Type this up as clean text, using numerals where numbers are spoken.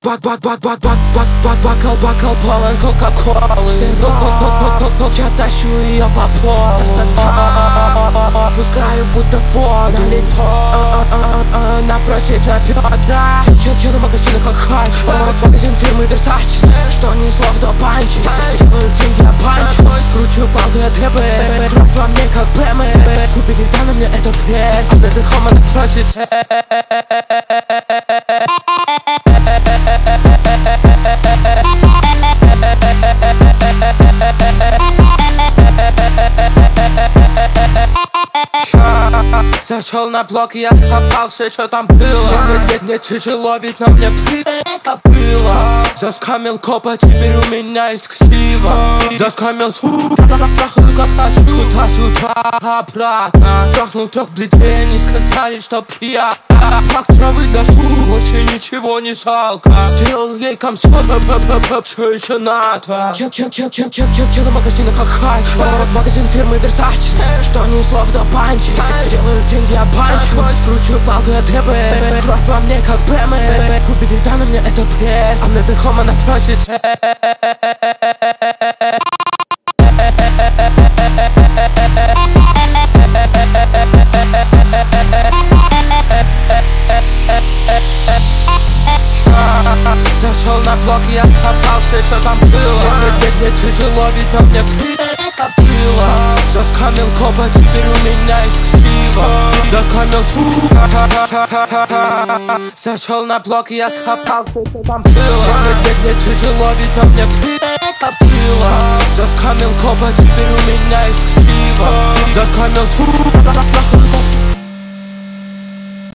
Бокал полон кока-колы. Я тащу ее по полу. Пускаю будто воду на лицо. Она просит на бедра. Я на магазине как хочу. Магазин фирмы Versace. Что ни слов, то панчи. Делаю деньги, я панчу. Кручу палку, я ДБ. Кровь во мне как БМ. Купи когда на мне это пресс. А наверхом она просит. Зашел на блок, и я схапал все, что там было. Мне тяжело, ведь на мне это было. Заскамил копа, теперь у меня есть ксива. Заскамил трахаю как хочу. Туда-сюда, обратно. Трахнул трех бледей, они сказали, что приятно. Пак травы для сух, вообще ничего не жалко. Сделал ей комсот, что еще надо? Я на магазине как хочу. Магазин фирмы Versace. Что ни слов, до панчи. Делаю деньги, я панчу. Кручу палку, я ДБ. Кровь во мне как БМ. Купи когда на мне это пресс. А наверхом она просит. Зашел на блок, и я схапал все, что там было. Мне тяжело, ведь на мне это было. Заскамил копа, теперь у меня есть ксива. Заскамил Зашел на блок, и я схапал все, что там было. Мне тяжело, ведь на мне это было. Заскамил копа, теперь у меня есть ксива. Заскамил